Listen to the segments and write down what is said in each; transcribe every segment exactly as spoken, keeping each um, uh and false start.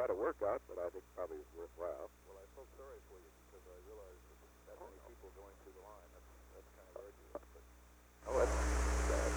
lot of work out, but I think probably it's worthwhile. Well, I felt sorry for you because I realized that that many people going through the line, that's, that's kind of arduous. But Oh, that's bad.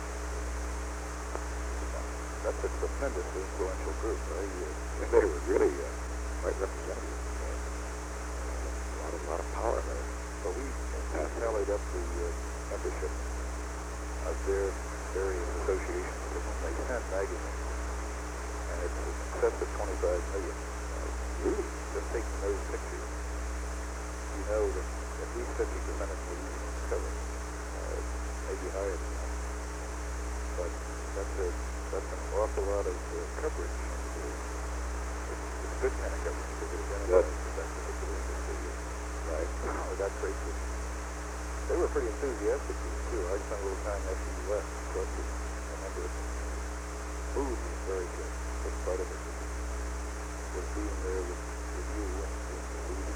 That's a tremendously influential group. They, uh, they were really uh, quite representative. Uh, a lot of, lot of power there. but we, we tallied up the uh, membership of their various associations to whom they sent magazines, and it's in excess of twenty-five million. Uh, Really? just taking those pictures, you know that at least fifty percent of them were using this cover, uh, maybe higher than that. But that's a that's an awful lot of uh, coverage. And, uh, it's, it's good kind of coverage because it identifies that that particular industry. Right. Or that trade group. They were pretty enthusiastic too. I spent a little time after you left, but I remember the mood was very good. But part of it was, was being there with, with you and being the leader.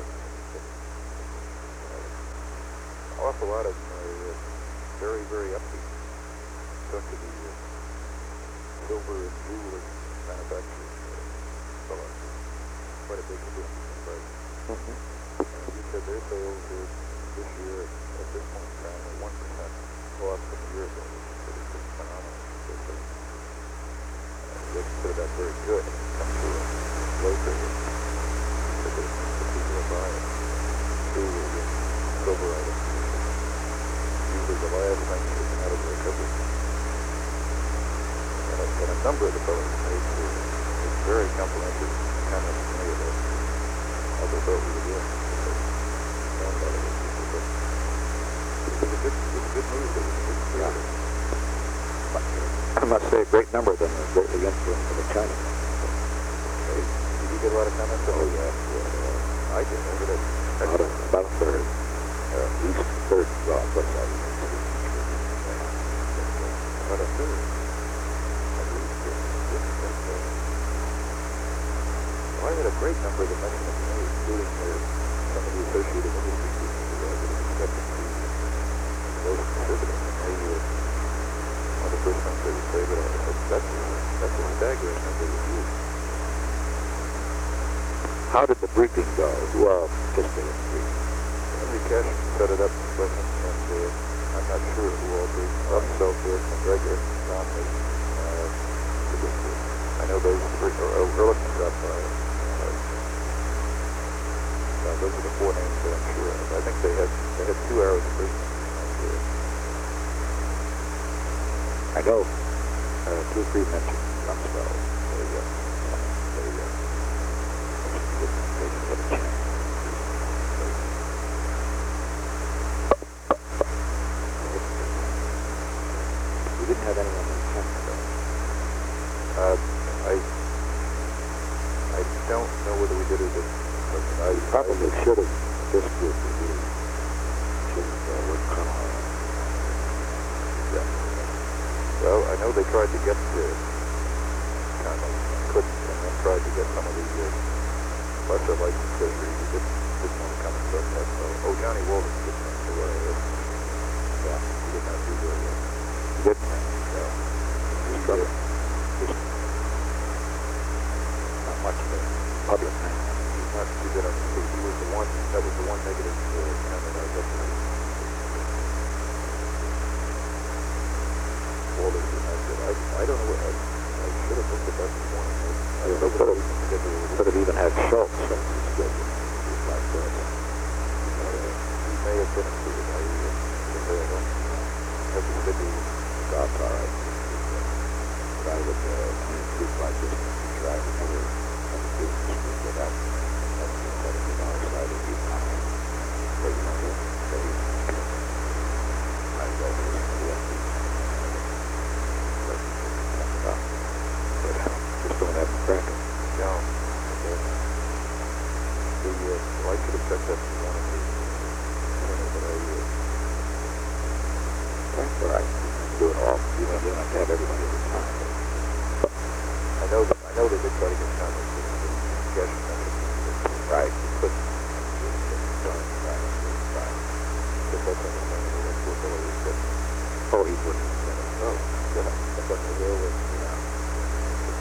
An awful lot of them are uh, very, very upbeat. Talk to the uh, silver and jewelry manufacturers uh, fellow. Quite a big influence, right? Mm-hmm. And he said their sales are this year at this point in time are one percent off from a year ago, which is pretty phenomenal. They, uh, they consider that very good. It comes to a low period. Because it means that people are buying jewelry and silver items. Usually the last thing to come out of the recovery. And a, and a number of the fellows made uh, very complimentary comments to me about how they thought we were doing. Known about it, but it was a good, it was a good move. It was a good spirit. I must say, a great number of them are greatly influenced by the China. Hey, did you get a lot of comments? Oh, yeah. yeah. I did. I did. About a, about a third. Uh, at least a third. Well, what's that? About a third. At least. Yes, that's, uh, well, I had a great number that mentioned it to me, including uh, some of the associated industry groups that I would expect to be most conservative. And they were one of the first things they would say, but I said, that's, that's a staggering number of views. How did the briefing go? Who all participated in the briefing? Henry Cash set it up as president, and uh, I'm not sure who all briefed. Bob Selford, McGregor, Romney, uh, I know those three, or Ehrlichman dropped by. Uh, uh, those are the four names that I'm sure of. I think they had they had two hours of briefing. I know uh, two or three mentioned Rumsfeld. They, uh, they, uh, they didn't get a chance. We didn't have anyone in the tent, though. Uh, I I don't know whether we did or didn't. But I Probably I, should have. This group really should have uh, worked on it. Yeah. Well, I know they tried to get the Connell, couldn't, and then tried to get some of the uh, lesser licensed treasury who didn't, didn't want to come and protest. So, oh, Johnny Walden didn't want to wear it. Yeah, he did not do very well. He didn't. No. He He struggled. did. Just not much of a public man. He's not too good on the street. He was the one, that was the one negative uh, comment I got from him. Walden did not good. I, I don't know what, I, I should have looked at that this morning. I, I don't know what I was scheduled. Could have even had Schultz on his schedule. He's like that. Uh, he may have been included. I uh, think I don't have the schedule. That's all right. But I would, uh, when it's group like this, to try to never have a business group without having to set it on our side of the economy. But you know, they, I go to the F D. But just don't have them cracking. No. Okay. The, uh, well, I should have checked that this morning. I don't know, but I, uh, That's all right. Do it all. You know, you don't have to have everybody at the time. I know that, I know they did try to get comments in the cash numbers. Right. But, uh, right, right. But that's understandable. That's what Miller was said. Oh, he wouldn't have said it. Oh, yeah. I thought they were, yeah.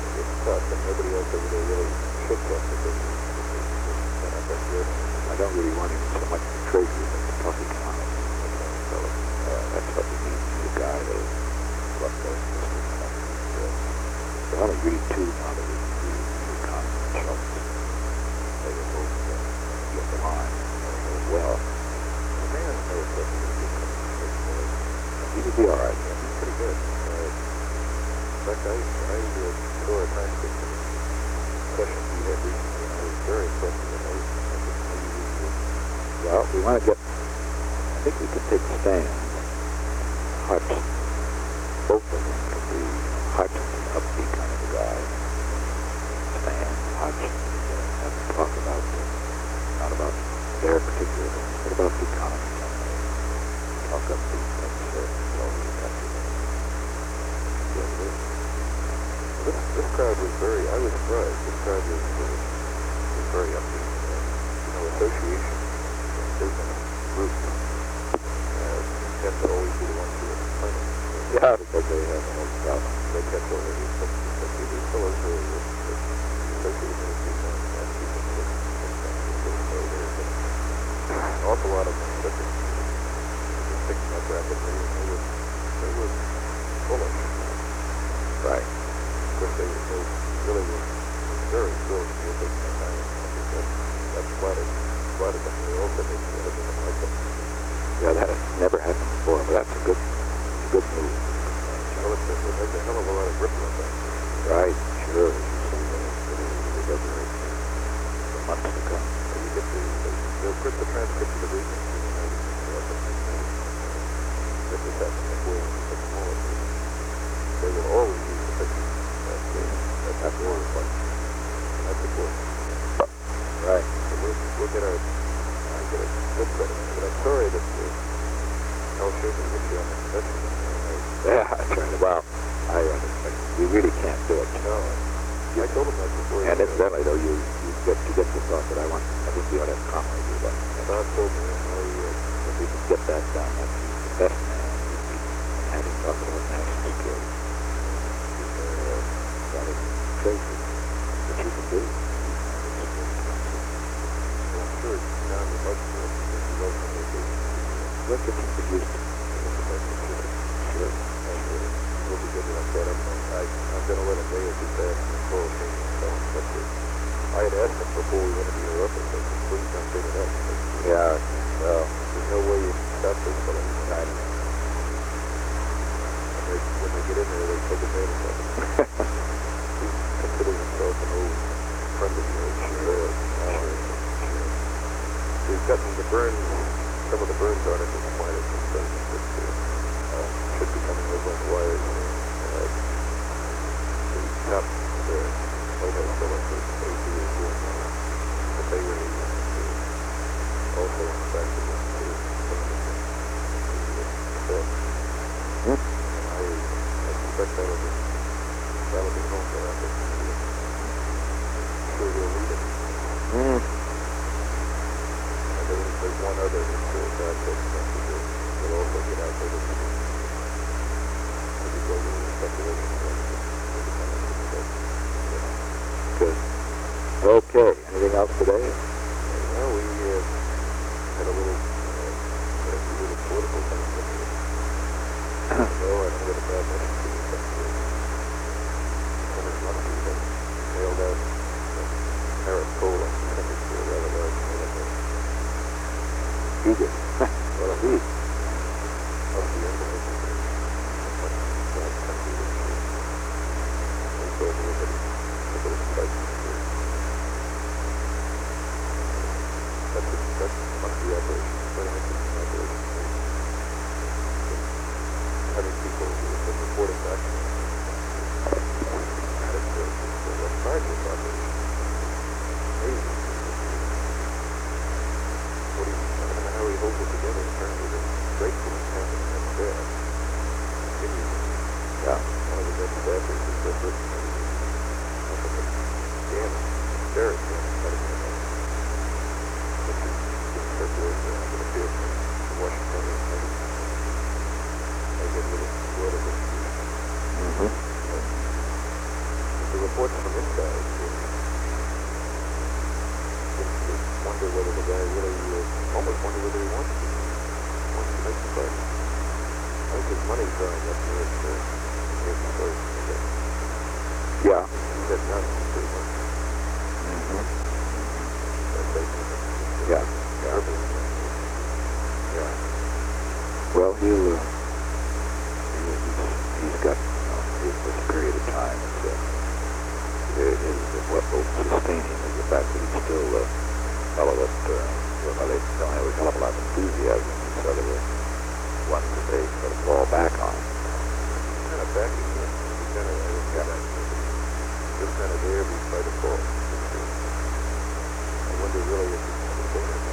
cuts, and nobody else over there really should cut because they're not that good. I don't really want him so much to trade you, but to talk economics. So uh, that's what we need. We need a guy to run those systems. There are only really two now that we can do the economy consultants. They were both uh, get the line as well. The man knows that he's going to be He would be all right. Yeah, he's pretty good. Uh, in fact, I, I uh, saw a transcript of the session he had recently, and I was very impressed with it. I was, I just maybe we would, Well, we want to get, I think we could take Stan, Hutch, both of them could be, Hutch is an upbeat kind of a guy. Stan, Hutch, uh, have to talk about, uh, not about their particular, but about the economy. Talk upbeat, that's uh, all we have to do. yeah, this, this, this crowd was very, I was surprised. This crowd was, was, was very upbeat. Uh, you know, associations and business groups uh, tend to always be the ones who are complaining. Yeah, because they have a whole problem. They catch all these, but, but these fellows who are with, with associated ministries and, and people who are so there's an awful lot of them that are just picking up rapidly, and they were, they were bullish. Right. Of course, they, they really were very thrilled to be a big thing. I, I think that, that flattered, flattered them. They also made me didn't like them. Yeah, that has never happened before, but that's a good, it's a good move. Well, it's, it makes a hell of a lot of ripple effect. Right, sure. As you see, uh, it'll reverberate for, for months to come. And you get the, the, the, of course, the transcript of the briefing, you know, that this happened before when we took them all. They will always use the picture. That's, uh, that's, that's more fun. That's important. Right. So we'll, we'll get our, uh, get a good credit. But I'm sorry that uh, Al Schaefer hit you on the convention. Yeah, that's right. Well, I understand. We really can't do it. No, I, I told him that before. And incidentally, though, you, you get to get the thought that I want, I think you ought to have Conway do that. Don told me, you know, he, uh, If we could get that done, that's the best man. We'd be having talk about national security. Uh, that is crazy. What you can do. well, I'm sure Don would like to do it because he loves the vacation. What can you produce? Sure. And uh, we'll be good about that. I'm, I, I'm going to let him lay it too fast and call it maybe himself. But uh, I had asked him before we went to the Europe, I said, please don't bring it up. But, uh, Yeah, well, there's no way you can stop this fellow. I know. And they, when they get in there, they take advantage of it. He considers himself an old friend of yours. Sure. Sure. Sure. We've gotten the burns, some of the burns articles acquired from President that uh, uh, should be coming over on the wires. Uh, the top uh, White House fellow for A P is doing uh, the pay raise uh, also on the back of the news. Hmm? And I, I suspect that'll be, that'll be home for that. I'm sure he'll need it. Mm. And there's, there's one other that's uh, God said something that will also get out there that you can maybe go over the speculation of what will be coming to the state. Good. Okay. Anything else today? Well, we uh, had a little, uh, had a few little political things that we well, I don't get a bad message to you, but uh, Homer Muskie had mailed out uh, Harris Cole and sent it to a rather large mailing list. You did. Well, indeed. Must be envelope. But that can be the truth. They told me that it was quite secure. That's a, that must be operation. Very interesting operation. Having people who have been reporting back to me. That is the, the Los Angeles operation. Amazing. What do you, I don't know how he holds it together in terms of the grateful and having that staff. Continues. Yeah. One of the best staffers is just written everything. Nothing but damning, very damning medical advice. Which is being circulated around the field from Washington and maybe they get a little blood of it. Mm-hmm. But the reports from inside, you wonder whether the guy really, uh, almost wonder whether he wants to, wants to make the fight. I think his money's drying up near his, uh, near his throat. Yeah. He's got nothing pretty much. Mm-hmm. That's basically it. Yeah. Yeah. Yeah. Well, he'll, uh, he's, he's got, you know, his, this period of time. It's, uh, it is, what will sustain him is the fact that he's still a fellow that, uh, well, they don't have a hell of a lot of enthusiasm. He's sort of the ones that they sort of fall back on. He's kind of backing him. He's kind of, I don't know, just kind of there beside the fall. I wonder really if he's going to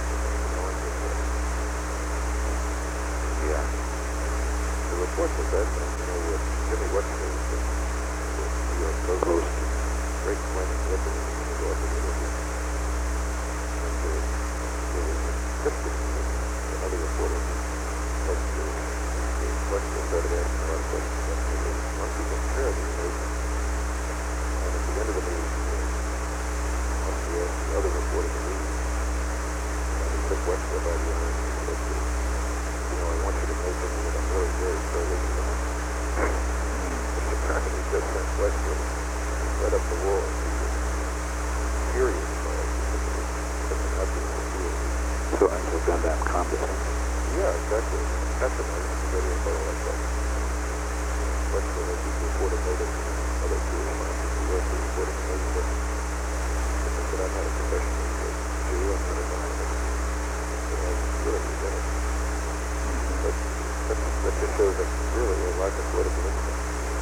Yeah. The reports of that, you know, with Jimmy Webster, the New York Post, great flaming weapon in the New York City. And uh, there was Christian, another reporter, but the Webster started asking a lot of questions about the monkeys and terribly amazing. And at the end of the meeting, Webster asked the other reporter to leave. And he took Webster by the arm and he said, you know, I want you to know something that I'm very, very sorry about. Mister Carney just sent Westwood right up the wall. He was furious about it. Such an obvious appeal. So, and so Gundam condescending. Yeah, exactly. Patronizing the radio fellow like that. Westwood, as he reported later, other two responses, he also reported to me that I said, I'm not a professional Jew, I'm not a Zionist. But I really resent it. But that, that just shows a really a lack of political instinct.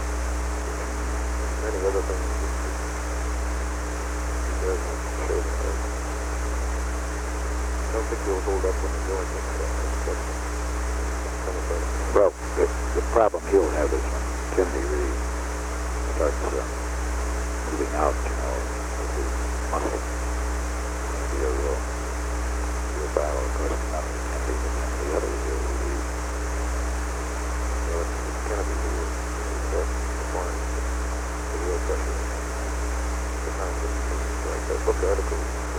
Many other things that he does not show that. I don't think he'll hold up when the going gets uh, kind of uh, Well, the, the problem he'll have is when Kennedy really starts uh, moving out, you know, with his muscle. It'll be a real, real battle, of course, not only Kennedy, but some of the others will leave. Well, it's Kennedy who was uh, applying the real pressure behind this. Like that book article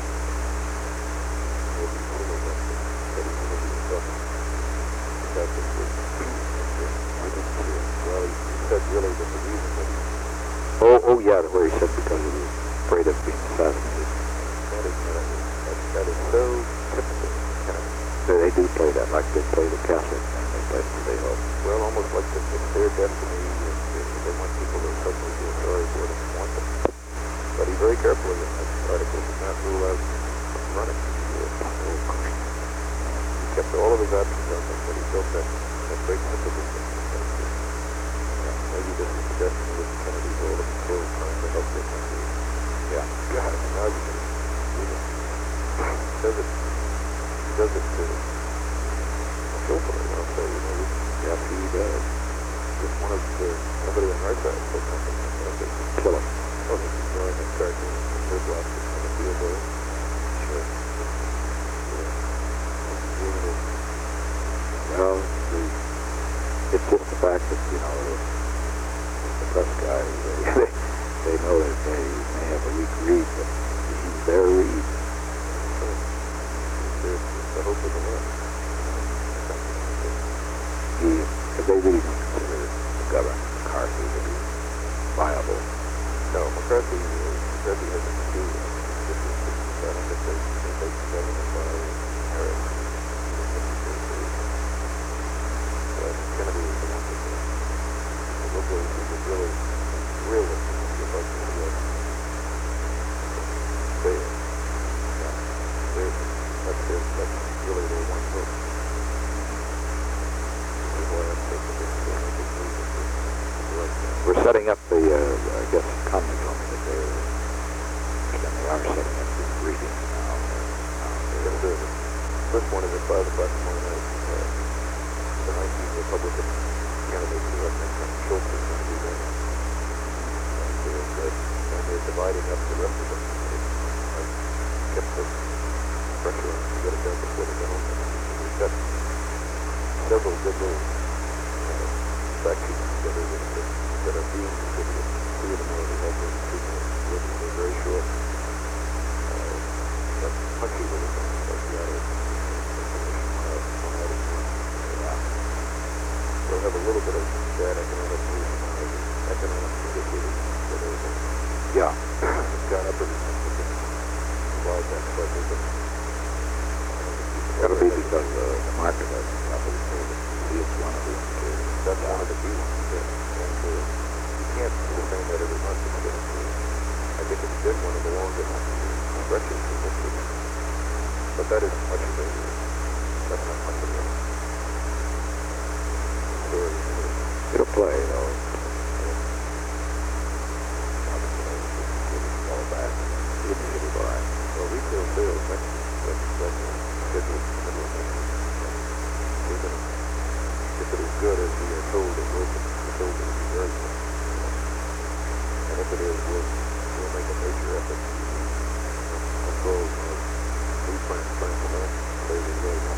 will be full of that. That he's going to be talking about this week. I didn't see it. Well, he, he said really that the reason that he... Oh, oh yeah, where he said because he was afraid of being assassinated. That is, uh, that, that is so typical Kennedy. They, they do play that, like they play the Catholic thing, they play it, they hope. Well, almost like the, it's their destiny. If, if they want people to suddenly feel sorry for them and want them. But he very carefully in that article did not rule out running. He, uh, he kept all of his options open, but he built that, that great sympathy for him. Yeah, maybe this is the destiny of Kennedy for all of the killed trying to help their country. Yeah. God, now you can read it. He does it. He does it to skillfully, I'll say, you know. Yes, he does. Just one of the, somebody on our side said something like that. They could Kill him. Oh, this is drawing a cartoon from their block on the field there. Sure. Yeah. Beautiful. Well, the, it's just the fact that, you know, the, the press guys, they, they know that they may have a weak read, but he's their read. So, there's the hope of the world. He, if they really don't consider the government, McCarthy, to be viable. No, McCarthy, uh, McCarthy has a few. This is, I don't think they, they take the government by Harris. But Kennedy is the one that the liberals who would really, really give up to the U S They, yeah, they're, that's their, that's really their one vote. People are upset that they're doing a big move at the, the right now. We're setting up the, uh, I guess, comment on that they're, and they are setting up the briefings now. Yes, sir. The first one is at five o'clock tomorrow night. Uh, the nineteenth Republican candidate for reference, Schultz, is going to be there. And, uh, that, and they're dividing up the rest of them. I kept the pressure on them to get it done before they go home. We've got several good little uh, fact sheets together that, that, that are being distributed. Two of them already have been Yeah. It's gone up every since we've been applied that budget, but That'll be because uh, the market hasn't recovered, so the see it's one of the indicators. that's one of the key ones, yeah. And uh, you can't sustain that every month. It's been, uh, I think it's been one of the longest stretches in history. But that isn't much of a, that's not much of a story. It'll play, though. All back. It'll be, it'll be all right. Well, retail sales, that's, that's, that's scheduled for the middle of next year. We're gonna, if it is good as we are told it will be, we're told it will be very good. And if it is, we'll, we'll make a major effort to control our new plant, plant the land, play the really not.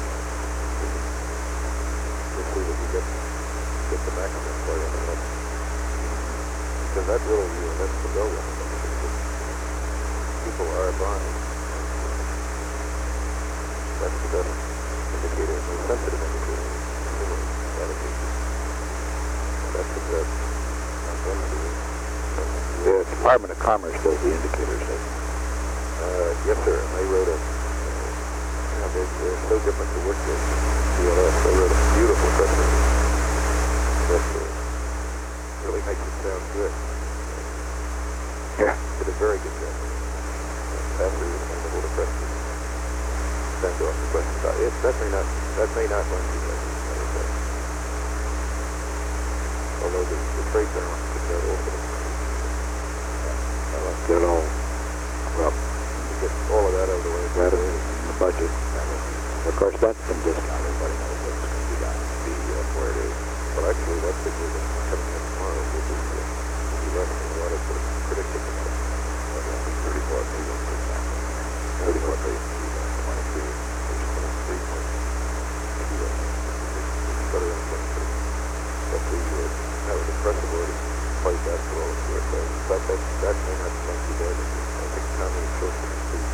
We'll see that we get, get the maximum play on the next. Because that really, uh, that's the go one. People are buying. That's the best indicator, the sensitive indicator, consumer allocation. That's the best. Not them to do it. The Department of Commerce does the indicators, doesn't it? Uh, yes, sir. And they wrote a, uh, yeah, they're, they're so different to work with. C L S, they wrote a beautiful press release that uh, really makes it sound good. Yeah. Did a very good job. After you send the press release, send off the question about it. That may not, that may not run too much. Although the, the trade balance could go over the Well, let's get it all, well, to get all of that out of the way. that is in the budget. Of course, that's been discounted. Everybody knows what it's going to be down to be uh, where it is. Well, actually, that figure that's coming in tomorrow will be uh, eleven. A lot of the predicted about thirty-four million, for example. thirty-four million, twenty-three, there's twenty-three point two. better than twenty-three. But the, uh, no, the press have already played that for all it's worth. In fact, that, that may not sound too bad. I think Tommy is close to the two.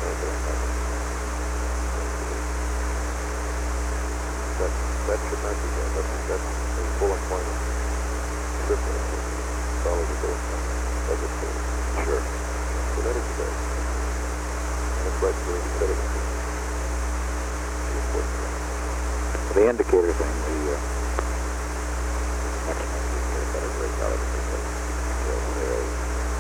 That, that should not be bad. That's, that's a full employment surplus. Follow the bill. Budget for sure. So that is good. That's right where we said it was the important thing. The indicator thing, the uh, next month we get a better break out of it because retail sales,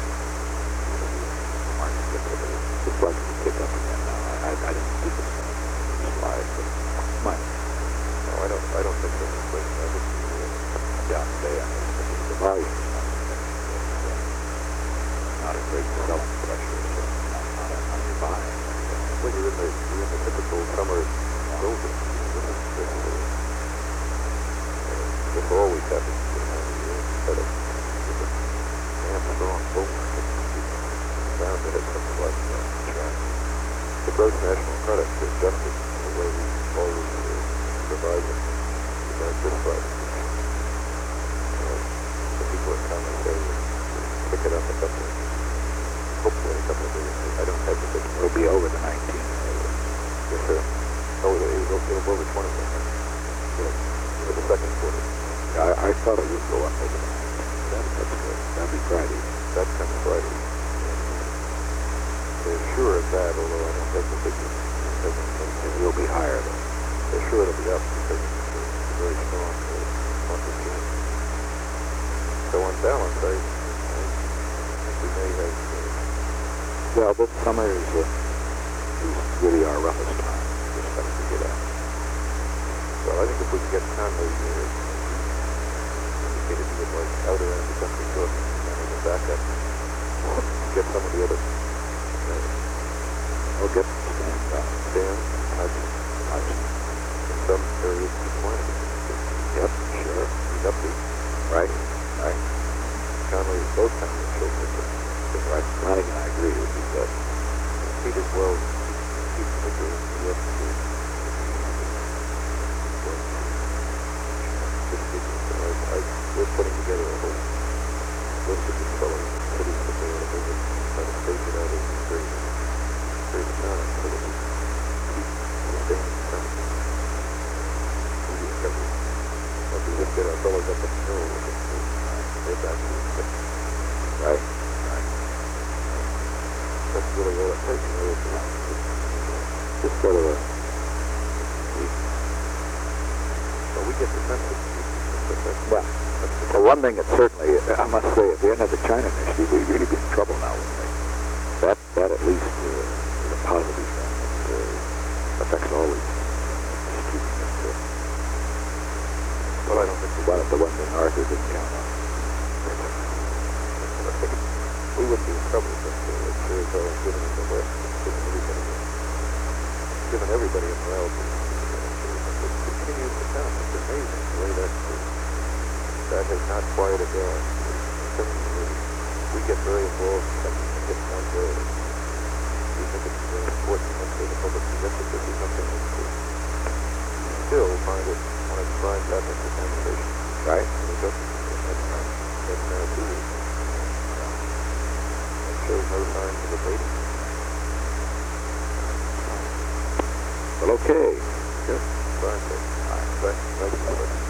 the market gets a little, it's like to pick up again now. I, I, I didn't think it's going to slide, but it might. No, I don't, I don't think so. But I would be uh, down today. I mean, the, the volume is not, it's, uh, not a great selling pressure, so not, not a, not a buying. well, you're in the, you're in the typical summer building. This is, this is a, uh, this always happens this time of year. But a, with a damn strong bull market, it's bound to hit something like that. The gross national product is adjusted in the way we always uh, revise it. Revise this price. Uh, the people at Common say pick it up a couple of, hopefully a couple of days. I don't have the big It'll be over the nineteen. Yes, sir. Oh, it'll, it'll, it'll go over twenty percent for the second quarter. Yeah, I, I thought it would go up over the nineteen. That, that's good. That'll be Friday. That's coming Friday. They're sure of that, although I don't have the figures. It will be higher, though. They're sure it'll be up because it's a, it's a very strong uh, month of June. So on balance, I, I think we may have... Uh, Well, this summer is, uh, is really our roughest time. We just have to get out. well, I think if we can get Conley uh, indicated to get like out around the country cook and then the backup, get some of the other We'll get Stan down. Stan, Hodgson, Hodgson. in some areas, twenty. Yep, sure. Guppy, Right, right. Conley, both Conley children. Right. Flanagan and I agree. It would be good. Pete as well. Pete Picker, yes, I, I, we're putting together a whole list of these fellows, cities that they want to visit, try to stage it out as a great, great time so that we keep sustaining some media coverage. Once we just get our fellows up in the hill, we'll get to they're back to the Right, right. all that takes. You know, it's, it's Just sort of a, well, we get the census. But that's, well, that's the, for one thing, it's certainly, I must say, if they hadn't had the China initiative, we'd really be in trouble now, wouldn't we? That, that at least uh, is a positive thing. It uh, affects all these keeping it, uh, well, I don't think we one of the ones in Arthur didn't count on. we wouldn't be in trouble, but uh, it sure as hell is giving in the West. It's giving everybody, it's giving everybody a morale boost. It continues to count. It's amazing the way that that has not quieted down. We get very involved in getting on the, we think it's very important for the public to get that this is something that we still find it one of the prime topics of conversation. Right. And it doesn't, that's, that's now two weeks. It shows no signs of abating. Well, okay. Good. Fine, good. All right. Thank you. Thank you.